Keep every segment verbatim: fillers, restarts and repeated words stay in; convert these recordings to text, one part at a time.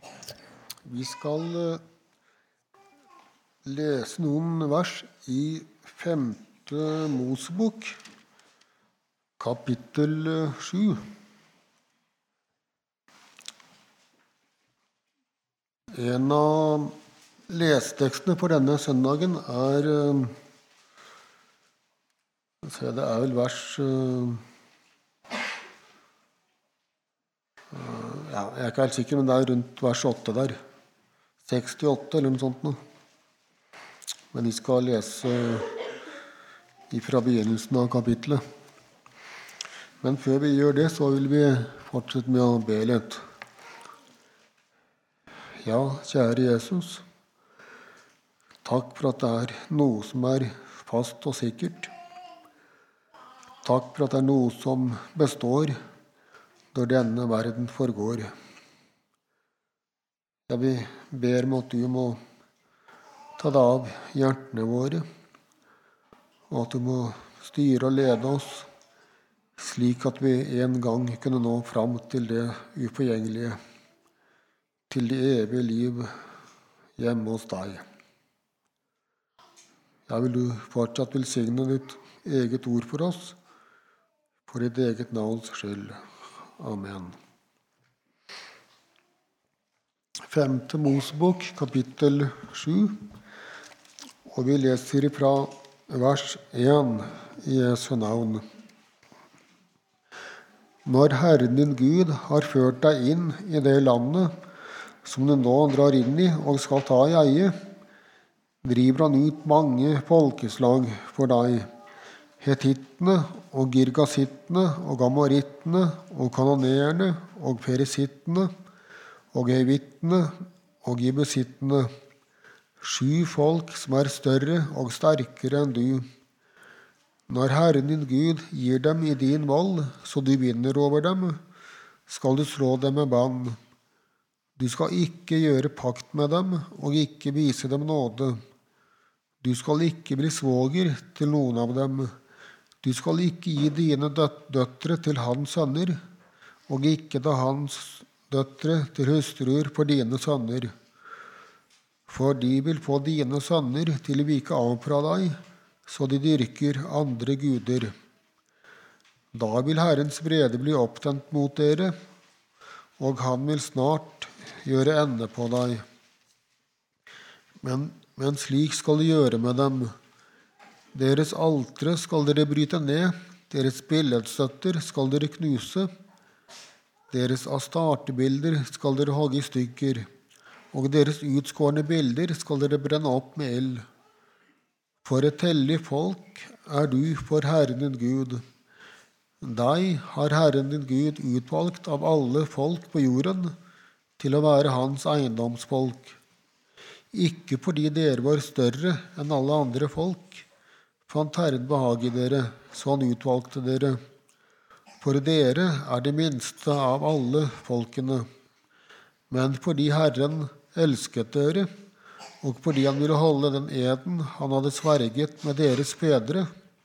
Vi skal lese noen vers i femte Mosebok, kapittel sju. En av lesetekstene for denne søndagen er, det er vel vers ja, jeg er ikke helt sikker, men det er rundt vers åtte der. sekstiåtte eller noe sånt nå. Men vi skal lese fra begynnelsen av kapitlet. Men før vi gjør det, så vil vi fortsette med å be litt. Ja, kjære Jesus, takk for at det er noe som er fast og sikkert. Takk for at det er noe som består når denne verden forgår. Ja, vi ber om at du må ta deg av hjertene våre, og at du må styre og lede oss, slik at vi en gang kunne nå fram til det uforgjengelige, til det evige liv hjemme hos deg. Jeg vil du fortsatt velsigne ditt eget ord for oss, for ditt eget navns skyld. Amen. Femte Mosebok, kapittel sju, og vi leser fra vers én i Jesu navn. Når Herren din Gud har ført deg inn i det landet som du nå drar inn i og skal ta i eie, driver han ut mange folkeslag for deg, hetittene og girgasittene og gamorittene og kanoneerne og perisittene og hevittene og gibusittene, sju folk som er større og sterkere enn du. Når Herren din Gud gir dem i din vold, så du vinner over dem, skal du slå dem med bann. Du skal ikke gjøre pakt med dem og ikke vise dem nåde. Du skal ikke bli svoger til noen av dem. Du skal ikke gi dine døtre til hans sønner, og ikke ta hans døtre til hustruer for dine sønner. For de vil få dine sønner til å vike av fra deg, så de dyrker andre guder. Da vil Herrens vrede bli opptent mot dere, og han vil snart gjøre ende på deg. Men, men slik skal du gjøre med dem. Deres altre skal dere bryte ned, deres billedstøtter skal dere knuse, deres astartebilder skal dere hogge i stykker, og deres utskårne bilder skal dere brenne opp med eld. For et hellig folk er du for Herren din Gud. Deg har Herren din Gud utvalgt av alle folk på jorden til å være hans eiendomsfolk. Ikke fordi dere var større enn alle andre folk, fant Herren behag i dere, så han utvalgte dere. For dere er det minste av alle folkene. Men fordi Herren elsket dere, og fordi han ville holde den eden han hadde sverget med deres fedre,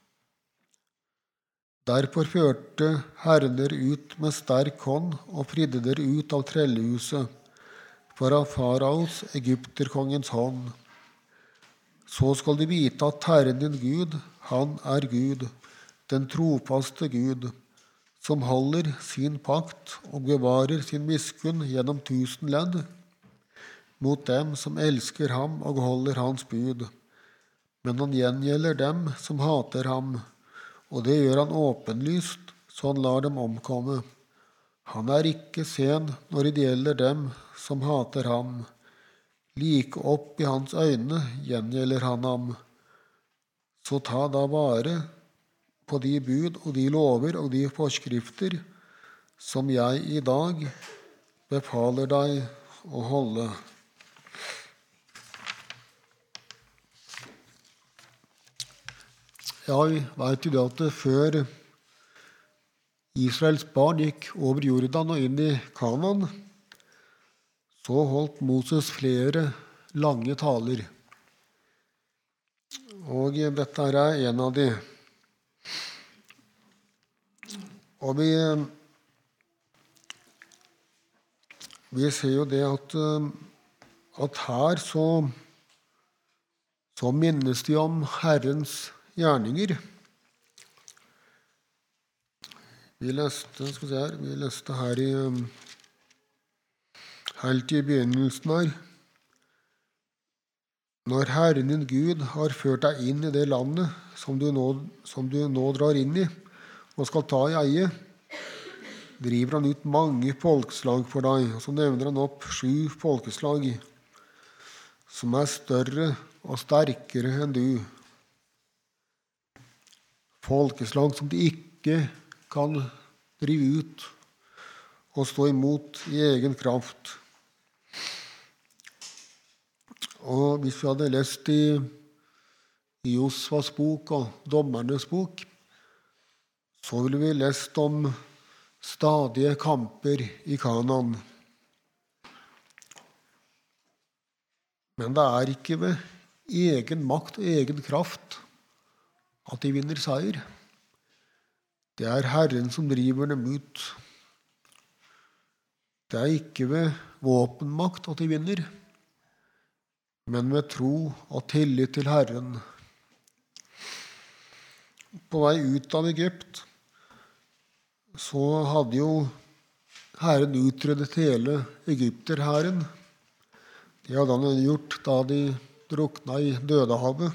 derfor førte Herren dere ut med sterk hånd og fridde dere ut av trellehuset, for av faraos, egypterkongens hånd. Så skal du vite at Herren din Gud, han er Gud, den trofaste Gud, som holder sin pakt og bevarer sin miskunn gjennom tusen ledd, mot dem som elsker ham og holder hans bud. Men han gjengjelder dem som hater ham, og det gjør han åpenlyst, så han lar dem omkomme. Han er ikke sen når det gjelder dem som hater ham. Like opp i hans øyne gjengjelder han ham. Så ta da vare på de bud og de lover og de forskrifter som jeg i dag befaler deg å holde. Ja, vi vet jo det at før Israels barn gikk over Jordan og inn i Kanaan, så holdt Moses flere lange taler. Og dette er en av de. Og vi vi ser jo det at, at her så, så minnes de om Herrens gjerninger. Vi leste, skal vi se her, vi leste her i helt i begynnelsen her. Når Herren din Gud har ført deg inn i det landet som du nå, som du nå drar inn i og skal ta i eie, driver han ut mange folkeslag for deg, og så nevner han opp sju folkeslag som er større og sterkere enn du. Folkeslag som de ikke kan drive ut og stå imot i egen kraft. Og hvis vi hadde lest i Josvas bok og Dommernes bok, så ville vi lest om stadige kamper i Kanaan. Men det er ikke ved egen makt og egen kraft at de vinner seier. Det er Herren som driver dem ut. Det er ikke ved våpenmakt at de vinner, men med tro og tillit til Herren. På vei ut av Egypt så hadde jo Herren utryddet hele egypterhæren. Det hadde han gjort da de drukna i Dødehavet.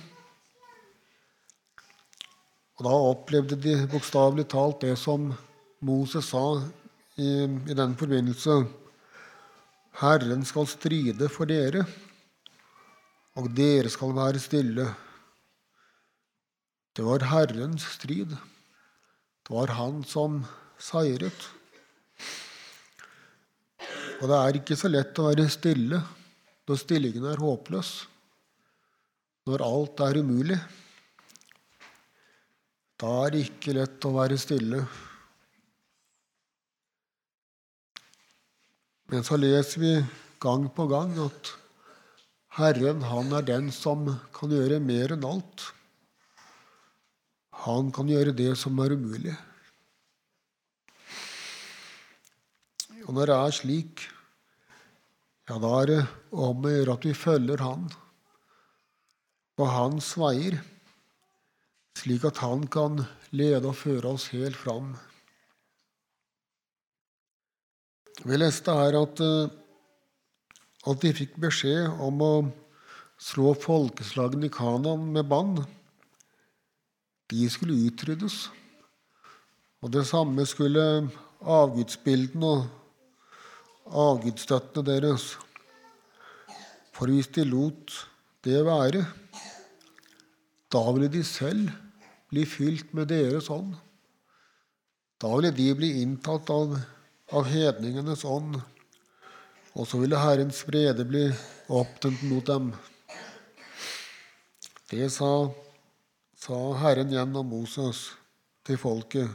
Og da opplevde de bokstavelig talt det som Moses sa i, i den forbindelse. Herren skal stride for dere, og dere skal være stille. Det var Herrens strid. Det var han som seiret. Og det er ikke så lett å være stille når stillingen er håpløs, når alt er umulig. Da er det ikke lett å være stille. Men så leser vi gang på gang at Herren, han er den som kan gjøre mer enn alt. Han kan gjøre det som er umulig. Og når det er slik, ja, da er det om å gjøre at vi følger han på hans veier, slik at han kan lede og føre oss helt fram. Vi leste her at, at de fikk beskjed om å slå folkeslagene i Kanaan med bann. De skulle utryddes. Og det samme skulle avgudsbildene og avgudsstøttene deres. For hvis de lot det være, da ville de selv bli fylt med deres ånd. Da ville de bli inntatt av, av hedningenes ånd, og så ville Herrens vrede bli opptent mot dem. Det sa, sa Herren gjennom Moses til folket.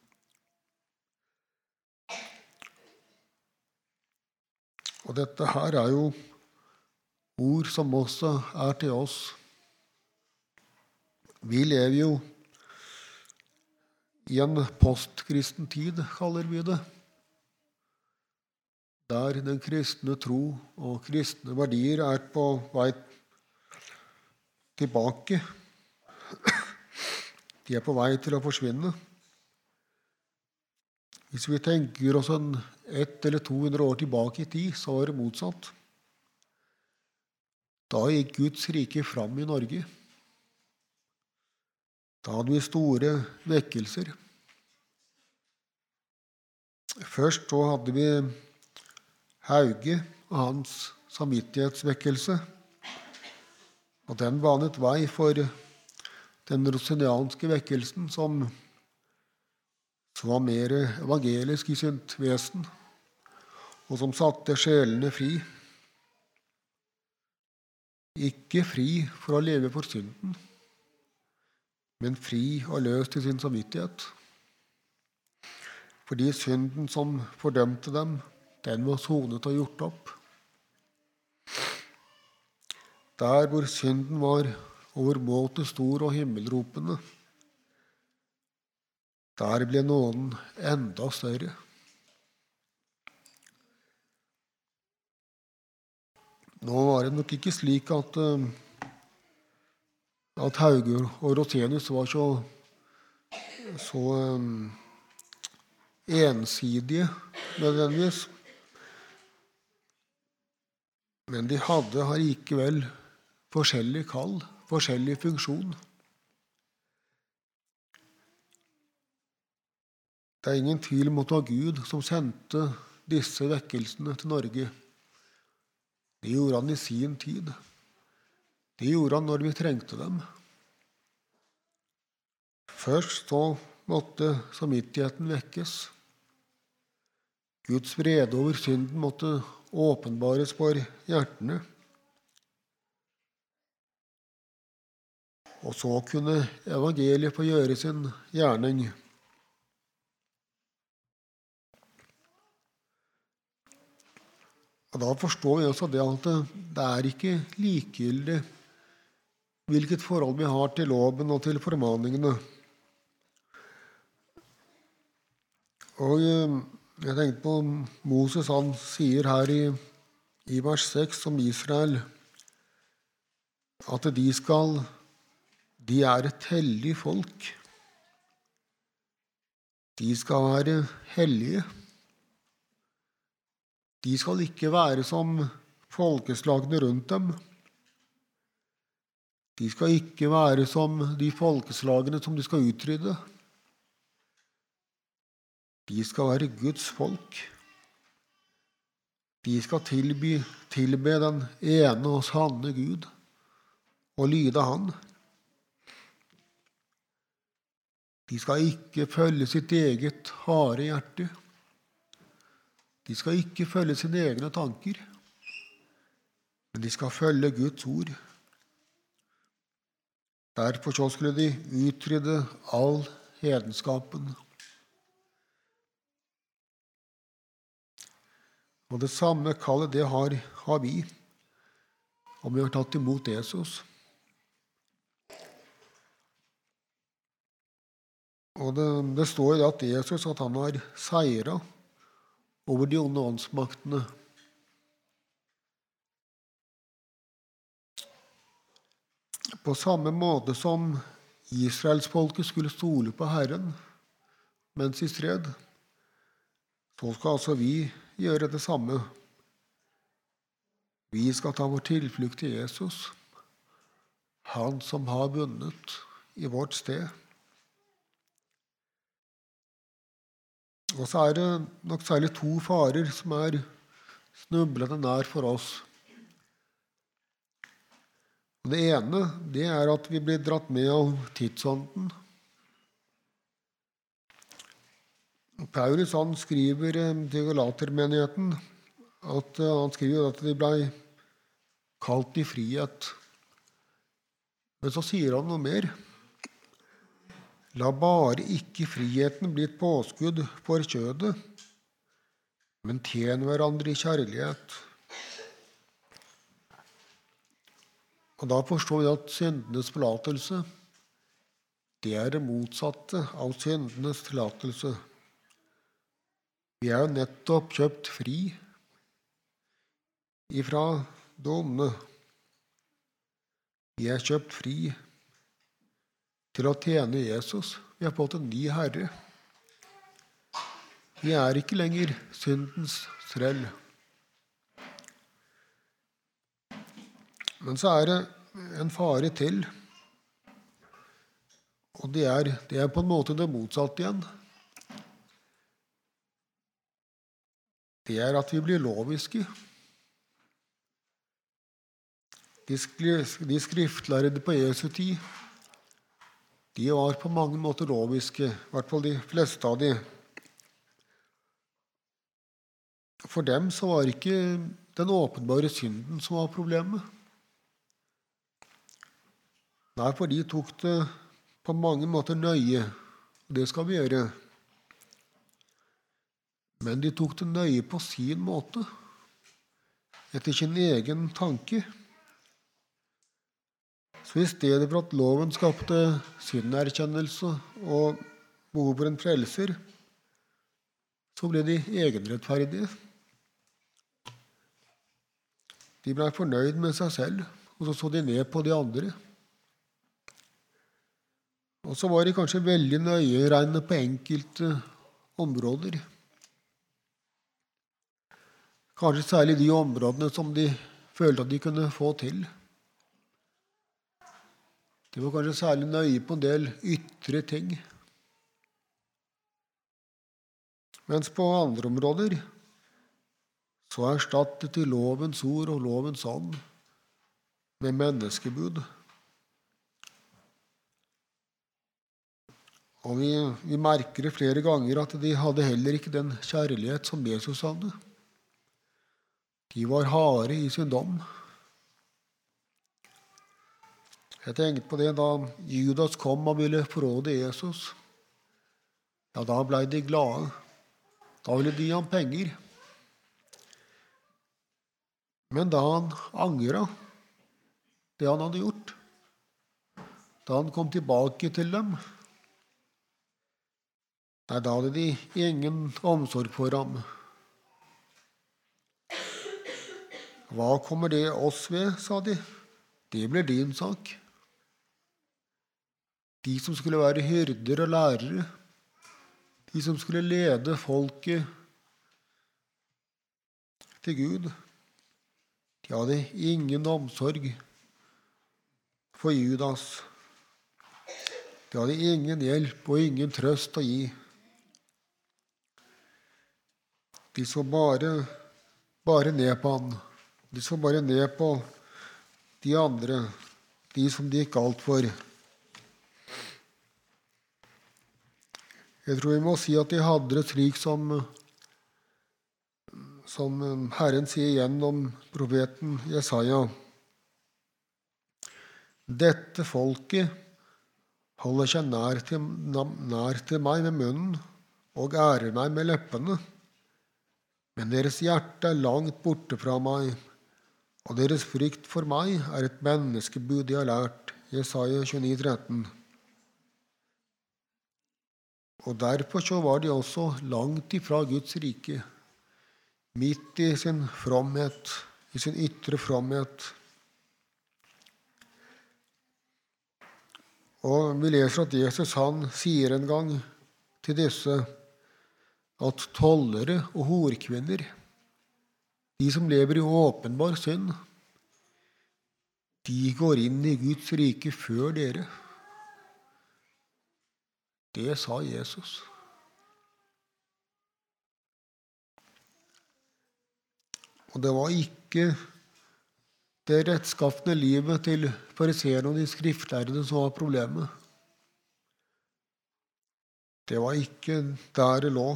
Og dette her er jo ord som også er til oss. Vi lever jo i en postkristen tid, kaller vi det, der den kristne tro og kristne verdier er på vei tilbake. De er på vei til å forsvinne. Hvis vi tenker oss en ett eller to hundre år tilbake i tid, så var det motsatt. Da gikk Guds rike fram i Norge. Da hadde vi store vekkelser. Først så hadde vi Hauge og hans samvittighetsvekkelse. Og den banet vei for den rosenianske vekkelsen, som, som var mer evangelisk i sitt vesen, og som satte sjelene fri. Ikke fri for å leve for synden, men fri og løs til sin samvittighet. Fordi synden som fordømte dem, den var sonet og gjort opp. Der hvor synden var overmåte stor og himmelropende, der ble nåden enda større. Nå var det nok ikke slik at, at Hauge og Rosenius var så, så um, ensidige nødvendigvis. Men de hadde har likevel forskjellig kall, forskjellig funksjon. Det er ingen tvil om at det var Gud som sendte disse vekkelsene til Norge. Det gjorde han i sin tid. Det gjorde han når vi trengte dem. Først så måtte samvittigheten vekkes. Guds vrede over synden måtte åpenbares for hjertene. Og så kunne evangeliet få gjøre sin gjerning. Og da forstår vi også det at det er ikke likegyldig hvilket forhold vi har til loven og til formaningene. Og jeg tenkte på Moses, han sier her i, i vers seks om Israel at de skal, de er et hellig folk. De skal være hellige. De skal ikke være som folkeslagene rundt dem. De skal ikke være som de folkeslagene som de skal utrydde. De skal være Guds folk. De skal tilby, tilbe den ene og sanne Gud og lyde han. De skal ikke følge sitt eget harde hjerte. De skal ikke følge sine egne tanker, men de skal følge Guds ord. Derfor så skulle de utrydde all hedenskapen. Og det samme kallet det har, har vi, om vi har tatt imot Jesus. Og det, det står i at Jesus at han har seiret over de onde åndsmaktene. På samme måte som Israelsfolket skulle stole på Herren mens de stred, så skal altså vi gjøre det samme. Vi skal ta vår tilflukt til Jesus, han som har vunnet i vårt sted. Og så er det nok særlig to farer som er snublende nær for oss. Det ene, det er at vi blir dratt med av tidsånden. Paulus han skriver til Galatermenigheten at han skriver at de ble kalt i frihet. Men så sier han noe mer. La bare ikke friheten bli et påskudd for kjødet, men tjen hverandre i kjærlighet. Og da forstår vi at syndenes forlatelse, det er det motsatte av syndenes tillatelse. Vi er jo nettopp kjøpt fri ifra det onde. Vi er kjøpt fri til å tjene Jesus. Vi har fått en ny herre. Vi er ikke lenger syndens trell. Men så er det en fare til, og det er, det er på en måte det motsatte igjen. Det er at vi blir loviske. De, de skriftlærde på Jesu tid, de var på mange måter loviske, i hvert fall de fleste av de. For dem så var ikke den åpenbare synden som var problemet. Nei, for de tok det på mange måter nøye, og det skal vi gjøre. Men de tok det nøye på sin måte, etter sin egen tanke. Så i stedet for at loven skapte synderkjennelse og behov for en frelser, så ble de egenrettferdige. De ble fornøyd med seg selv, og så så de ned på de andre. Og så var de kanskje veldig nøyeregnende på enkelte områder. Kanskje særlig de områdene som de følte at de kunne få til. De var kanskje særlig nøye på en del ytre ting. Mens på andre områder så erstattet de lovens ord og lovens ånd med menneskebud. Og vi, vi merker det flere ganger at de hadde heller ikke den kjærlighet som Jesus hadde. De var harde i sin dom. Jeg tenkte på det da Judas kom og ville forråde Jesus. Ja, da ble de glade. Da ville de gi ham penger. Men da han angret det han hadde gjort, da han kom tilbake til dem, nei, da hadde de ingen omsorg for ham. Hva kommer det oss ved, sa de. Det blir din sak. De som skulle være hyrder og lærere, de som skulle lede folket til Gud, de hadde ingen omsorg for Judas. De hadde ingen hjelp og ingen trøst å gi. De så bare, bare ned på han. De så bare ned på de andre, de som de gikk alt for. Jeg tror vi må si at de hadde det slik som, som Herren sier gjennom profeten Jesaja. Dette folket holder seg nær til, nær til meg med munnen og ærer meg med leppene. Men deres hjerte er langt borte fra meg, og deres frykt for meg er et menneskebud de har lært. Jesaja tjueni tretten. Og derfor så var de også langt ifra Guds rike, midt i sin fromhet, i sin ytre fromhet. Og vi leser at Jesus han sier en gang til disse at tollere og horkvinner, de som lever i åpenbar synd, de går inn i Guds rike før dere. Det sa Jesus. Og det var ikke det rettskaffende livet til fariseerne og de skriftlærde som var problemet. Det var ikke der det lå.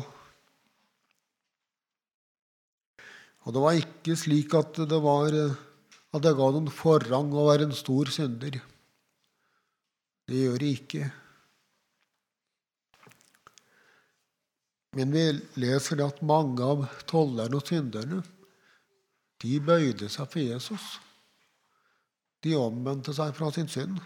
Og det var ikke slik at det var at det ga noen forrang å være en stor synder. Det gjør det ikke. Men vi leser at mange av tollerne og synderne, de bøyde seg for Jesus. De omvendte seg fra sin synd.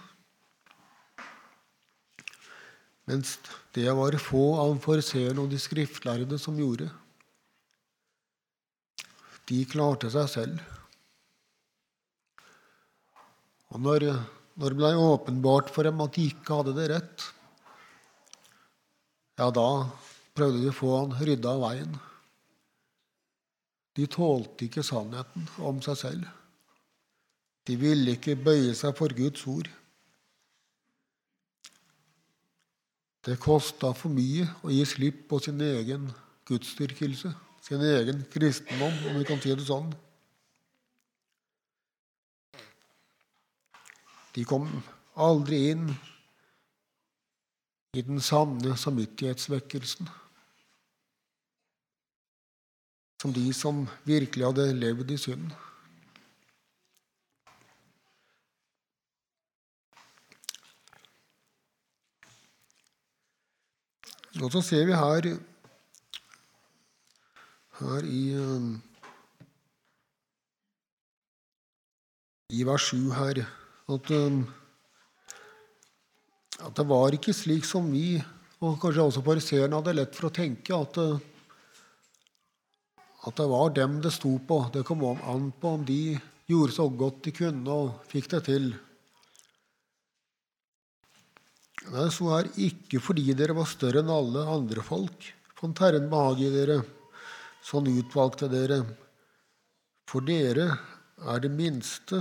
Mens det var få av fariseerne og de skriftlærde som gjorde. De klarte seg selv. Og når, når det ble åpenbart for dem at de ikke hadde det rett, ja, da prøvde de å få han rydda av veien. De tålte ikke sannheten om seg selv. De ville ikke bøye seg for Guds ord. Det kostet for mye å gi slipp på sin egen gudsdyrkelse, sin egen kristendom, om vi kan si det sånn. De kom aldri inn i den sanne samvittighetsvekkelsen, som de som virkelig hadde levd i synd. Og så ser vi her, her i, i vers sju her, at, at det var ikke slik som vi, og kanskje også fariseerne, hadde lett for å tenke, at, at det var dem det sto på. Det kom an på om de gjorde så godt de kunne og fikk det til. Nei, så er ikke fordi dere var større enn alle andre folk. Fant Herren behag i dere, sånn utvalgte dere. For dere er det minste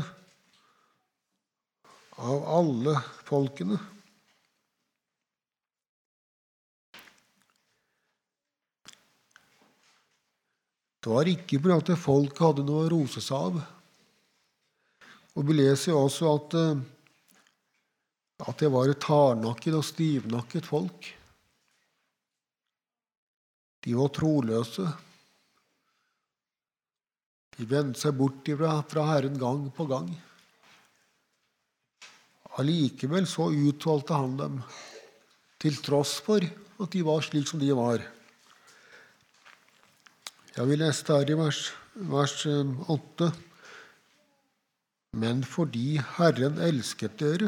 av alle folkene. Det var ikke fordi at folk hadde noe å rose seg av. Og vi leser jo også at, at det var et hardnakket og stivnakket folk. De var troløse. De vendte seg bort fra, fra Herren gang på gang. Allikevel så utvalgte han dem, til tross for at de var slik som de var. Jeg vil lese her i vers, vers åtte. Men fordi Herren elsket dere,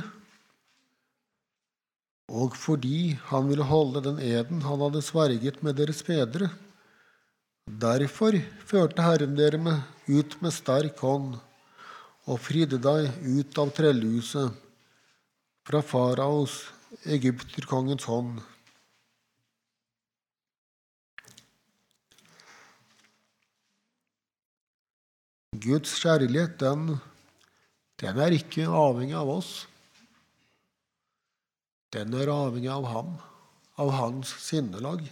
og fordi han ville holde den eden han hadde sverget med deres fedre, derfor førte Herren dere med, ut med sterk hånd og fridde deg ut av trellhuset fra faraos, egypterkongens hånd. Guds kjærlighet, den, den er ikke avhengig av oss. Den er avhengig av ham, av hans sinnelag.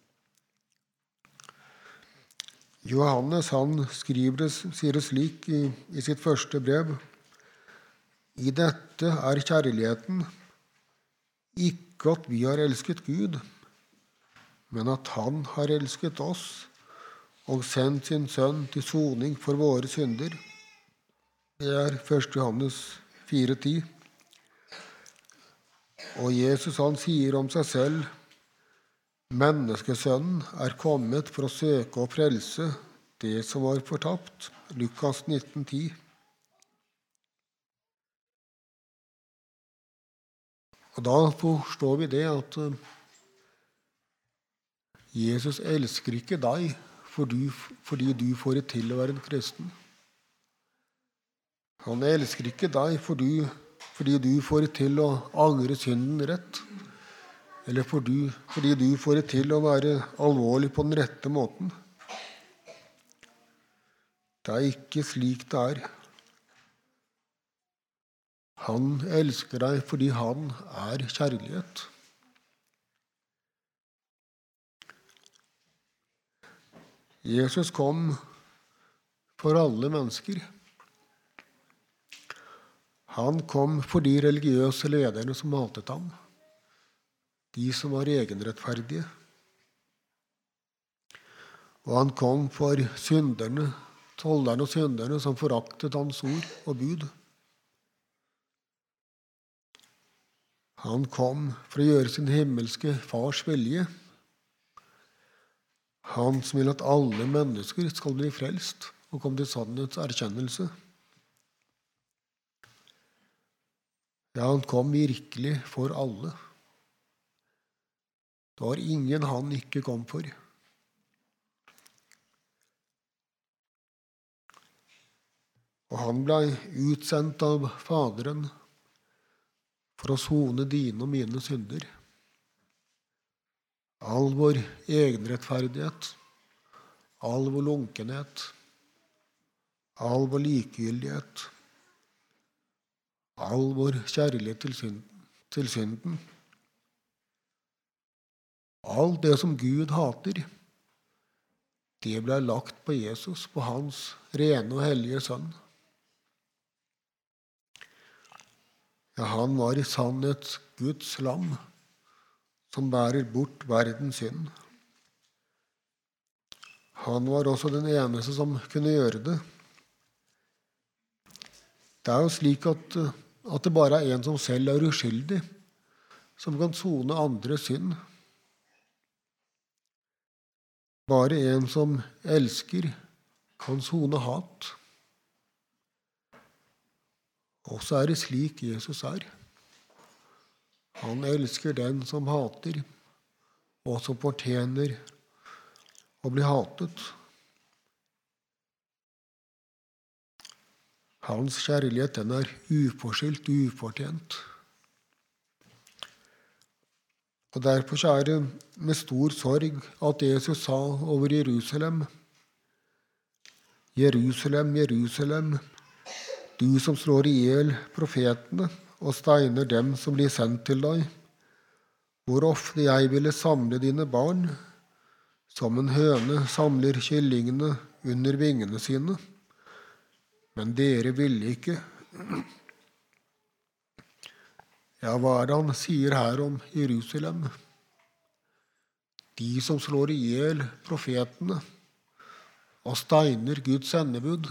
Johannes han skriver det, sier det slik i, i sitt første brev. I dette er kjærligheten, ikke at vi har elsket Gud, men at han har elsket oss og sendt sin sønn til soning for våre synder. Det er første Johannes fire ti. Og Jesus han sier om seg selv, menneskesønnen er kommet for å søke og frelse det som var fortapt. Lukas nitten ti. Og da forstår vi det at Jesus elsker ikke deg fordi, fordi du får det til å være en kristen. Han elsker ikke deg fordi, fordi du får det til å angre synden rett, eller fordi, fordi du får det til å være alvorlig på den rette måten. Det er ikke slik det er. Han elsker deg fordi han er kjærlighet. Jesus kom for alle mennesker. Han kom for de religiøse lederne som hatet ham, de som var egenrettferdige. Og han kom for synderne, tollerne og synderne som foraktet hans ord og bud. Han kom for å gjøre sin himmelske fars vilje. Han som vil at alle mennesker skal bli frelst og komme til sannhets erkjennelse. Ja, han kom virkelig for alle. Det var ingen han ikke kom for. Og han ble utsendt av Faderen for å sone dine og mine synder. All vår egenrettferdighet, all vår lunkenhet, all vår likegyldighet, all vår kjærlighet til synden, til synden. Alt det som Gud hater, det ble lagt på Jesus, på hans rene og hellige sønn. Ja, han var i sannhet Guds lam, som bærer bort verdens synd. Han var også den eneste som kunne gjøre det. Det er jo slik at, at det bare er en som selv er uskyldig, som kan sone andres synd. Bare en som elsker, kan sone hat. Og så er det slik Jesus er. Han elsker den som hater, og som fortjener å bli hatet. Hans kjærlighet, den er uforskyldt, ufortjent. Og derfor er det med stor sorg at Jesus sa over Jerusalem: Jerusalem, Jerusalem, du som slår i hjel profetene og steiner dem som blir sendt til deg. Hvor ofte jeg ville samle dine barn, som en høne samler kyllingene under vingene sine. Men dere ville ikke. Ja, hva er det han sier her om Jerusalem? De som slår i hjel profetene og steiner Guds sendebud.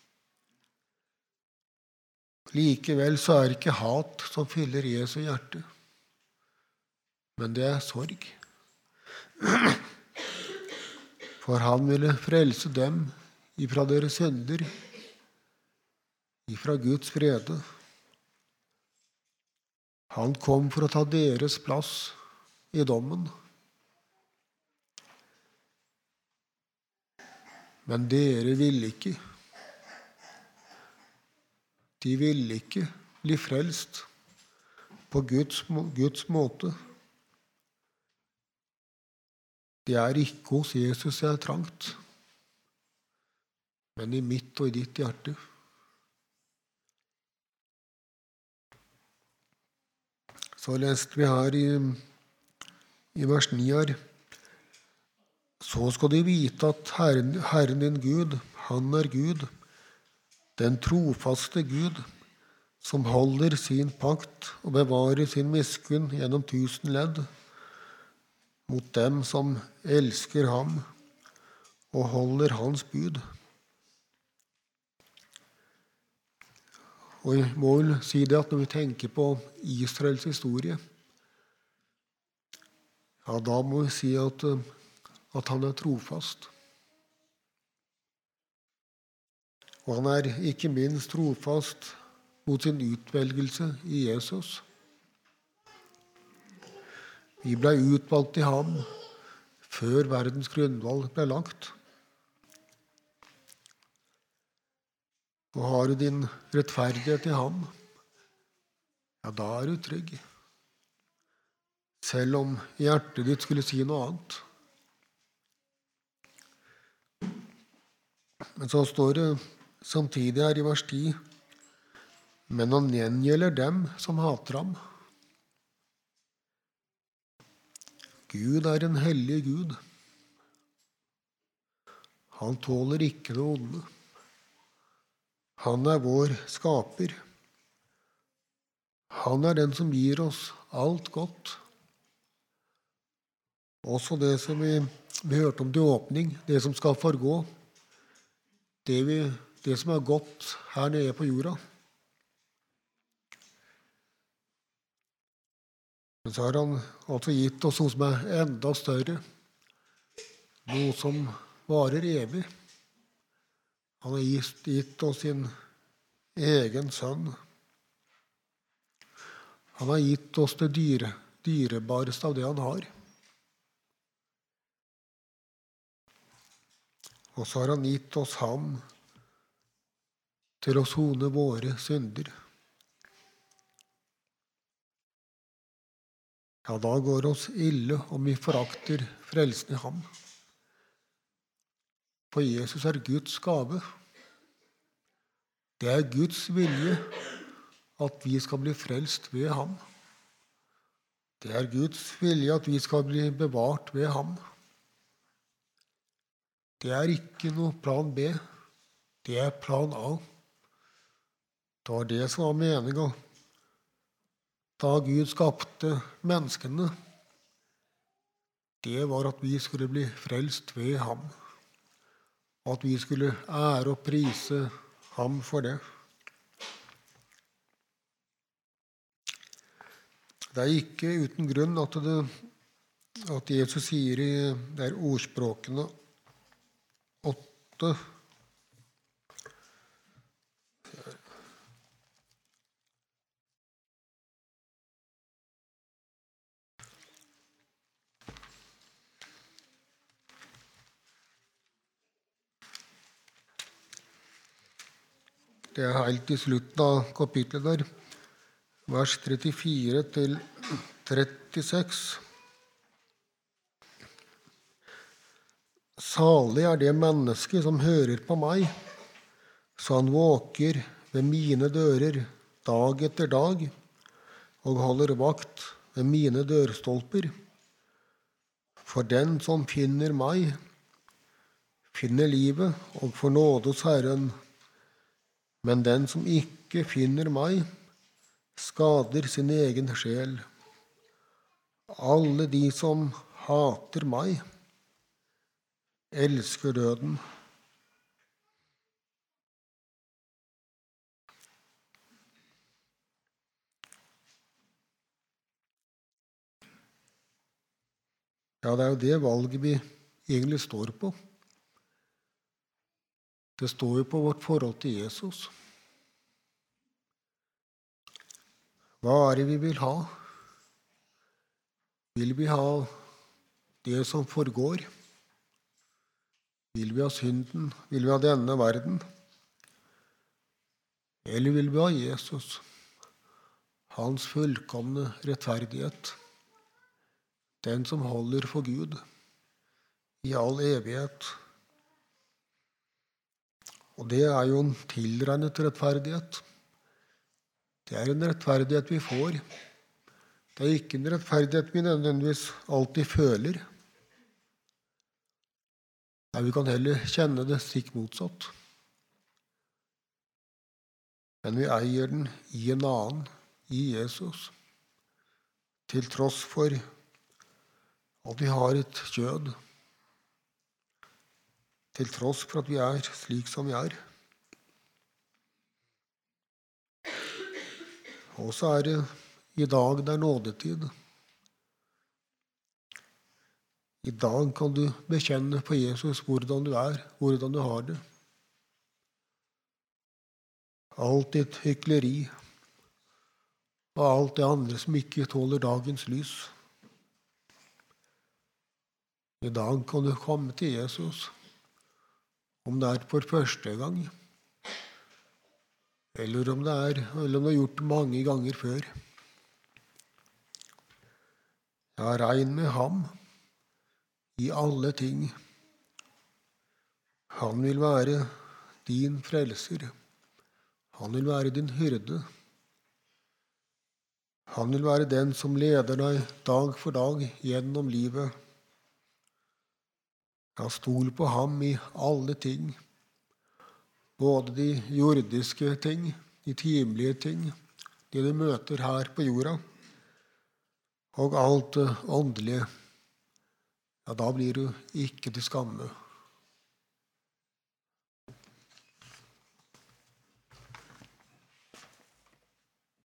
Likevel så er det ikke hat som fyller Jesu hjerte, men det er sorg. For han ville frelse dem ifra deres synder, ifra Guds frede. Han kom for å ta deres plass i dommen. Men dere ville ikke. De ville ikke bli frelst på Guds, Guds måte. Det er ikke hos Jesus det er trangt, men i mitt og i ditt hjerte. Så leste vi her i, i vers ni her: Så skal de vite at Herren, Herren din Gud, han er Gud, den trofaste Gud, som holder sin pakt og bevarer sin miskunn gjennom tusen ledd, mot dem som elsker ham og holder hans bud. Og jeg må vel si det at når vi tenker på Israels historie, ja, da må vi si at, at han er trofast. Og han er ikke minst trofast mot sin utvelgelse i Jesus. Vi ble utvalgt i ham før verdens grunnvoll ble lagt. Og har du din rettferdighet i ham, ja, da er du trygg. Selv om hjertet ditt skulle si noe annet. Men så står det samtidig her i vers ti: Men han gjengjelder dem som hater ham. Gud er en hellig Gud. Han tåler ikke det onde. Han er vår skaper. Han er den som gir oss alt godt. Også det som vi, vi hørte om til åpning, det som skal forgå, det, vi, det som er godt her nede på jorda. Men så har han altså gitt oss noe som er enda større, noe som varer evig. Han har gitt, gitt oss sin egen sønn. Han har gitt oss det dyre, dyrebareste av det han har. Og så har han gitt oss ham til å sone våre synder. Ja, da går det oss ille om vi forakter frelsen i ham. For Jesus er Guds gave. Det er Guds vilje at vi skal bli frelst ved ham. Det er Guds vilje at vi skal bli bevart ved ham. Det er ikke noe plan B. Det er plan A. Det var det som var meningen da Gud skapte menneskene. Det var at vi skulle bli frelst ved ham. At vi skulle ære og prise ham for det. Det er ikke uten grunn at, det, at Jesus sier i det er ordspråkene åtte Det er helt i slutten av kapitlet der, vers trettifire til trettiseks. Salig er det menneske som hører på meg, så han våker ved mine dører dag etter dag, og holder vakt ved mine dørstolper. For den som finner meg, finner livet og får nåde hos Herren. Men den som ikke finner meg, skader sin egen sjel. Alle de som hater meg, elsker døden. Ja, det er jo det valget vi egentlig står på. Det står jo på vårt forhold til Jesus. Hva er det vi vil ha? Vil vi ha det som forgår? Vil vi ha synden? Vil vi ha denne verden? Eller vil vi ha Jesus? Hans fullkomne rettferdighet. Den som holder for Gud i all evighet. Og det er jo en tilregnet rettferdighet. Det er en rettferdighet vi får. Det er ikke en rettferdighet vi nødvendigvis alltid føler. Nei, vi kan heller kjenne det stikk motsatt. Men vi eier den i en annen, i Jesus. Til tross for at vi har et kjød. Til tross for at vi er slik som vi er. Og så er det i dag det er nådetid. I dag kan du bekjenne for Jesus hvordan du er, hvordan du har det. Alt ditt hykleri og alt det andre som ikke tåler dagens lys. I dag kan du komme til Jesus, om det er for første gang, eller om det er, eller om du har gjort det mange ganger før. Ja, regn med ham i alle ting. Han vil være din frelser. Han vil være din hyrde. Han vil være den som leder deg dag for dag gjennom livet. Ja, stol på ham i alle ting, både de jordiske ting, de timelige ting, det du møter her på jorda, og alt det åndelige. Ja, da blir du ikke til skamme.